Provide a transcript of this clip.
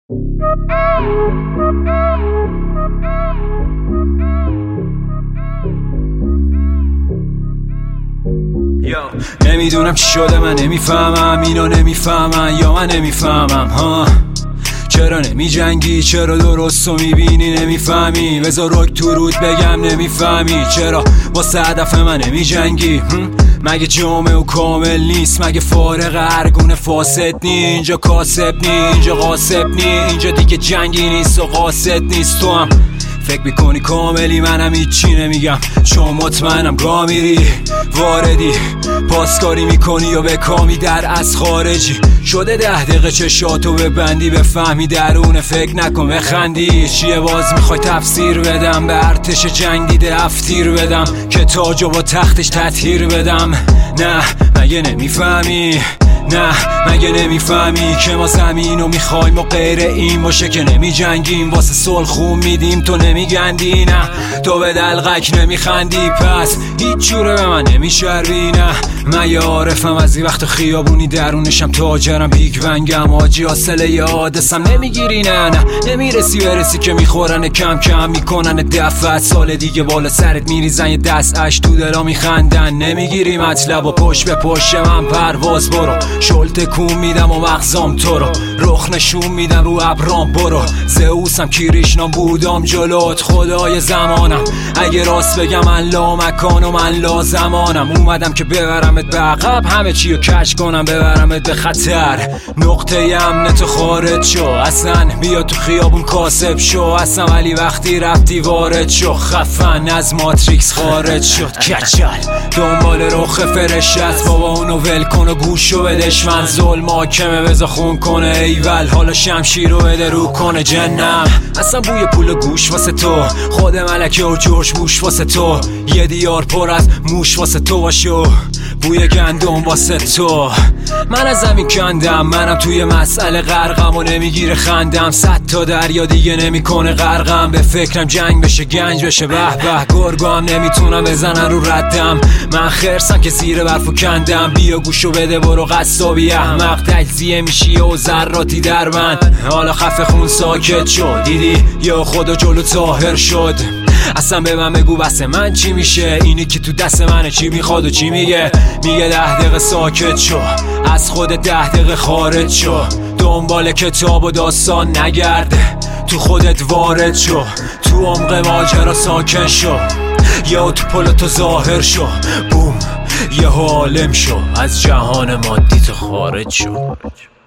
نمیدونم چی شده، من نمیفهمم، اینا نمیفهمن یا من نمیفهمم. ها چرا نمی جنگی؟ چرا درستو میبینی نمیفهمی؟ بذار رک تو رود بگم نمیفهمی؟ چرا واسه هدف من نمی جنگی؟ مگه جامع و کامل نیست؟ مگه فارغ هرگونه فاسد نی؟ اینجا کاسب نی، اینجا غاصب نی، اینجا دیگه جنگی نیست و قاصد نیست. تو هم فکر میکنی کاملی، منم هیچی نمیگم چون مطمئنم گا میری واردی، پاسکاری میکنی یا بکامی در از خارجی. شده 10 دقیقه چشاتو ببندی بفهمی درون، فکر نکن بخندی. چیه باز میخوای تفسیر بدم؟ به ارتش جنگ دیده افتیر بدم که تاجو با تختش تطهیر بدم؟ نه مگه نمیفهمی؟ نه مگه نمیفهمی که ما زمینو میخوایم و غیر این باشه که نمی جنگیم؟ واسه صلح خون میدیم تو نمیگندی؟ نه تو به دلقک نمیخندی، پس هیچ جوره به من نمیشربی. نه من یه عارفم از این وقت خیابونی، درونشم تاجرم، بیگ ونگم، آجی حاصله یه حادثم نمیگیری. نه نمیرسی برسی که میخورن کم کم، میکنن دفعت سال دیگه بالا سرت میریزن یه دست اش تو دلا میخندن. نمیگیری مطلب و پشت به پشت من پرواز برو، شل تکون میدم و مغزام تو رو، رخ نشون میدم رو ابرام برو. زئوسم کریشنام بودم جلوت خدای زمانم، اگه راست بگم من لا مکان و من لا زمانم. اومدم که ببرمت به عقب، همه چی رو کش کنم ببرمت به خطر. نقطه امنت خارج شو، اصلا بیا تو خیابون کاسب شو، اصلا ولی وقتی رفتی وارد شو، خفن از ماتریکس خارج شد. کچل دنبال رخ فرشت، بابا اونو ول کن و گوشو بدش، من ظلم حاکمه بذار خون کنه ایول، حالا شمشیر رو بده رو کنه جنم. اصلا بوی پول و گوش واسه تو، خود ملکه و جورج بوش واسه تو، یه دیار پر از موش واسه تو باشو، بوی گندم واسه تو. من از زمین کندم، منم توی مسئله غرقم و نمیگیره خندم. 100 تا دریا دیگه نمیکنه غرقم، به فکرم جنگ بشه گنج بشه به به. گرگو هم نمیتونم بزنن رو ردم، من خرسم که زیر برفو کندم. بیا گوشو بده برو قصابی احمق، تجزیه میشی و ذراتی در من. حالا خفه خون ساکت شد، دیدی یا خدا جلو طاهر شد. اصلا به من بگو بس من چی میشه؟ اینی که تو دست منه چی میخواد و چی میگه؟ میگه 10 دقیقه ساکت شو، از خود 10 دقیقه خارج شو، دنبال کتاب و داستان نگرد، تو خودت وارد شو، تو عمق ماجرا ساکن شو، یا تو پلتو ظاهر شو، بوم یه عالم شو، از جهان مادی تو خارج شو.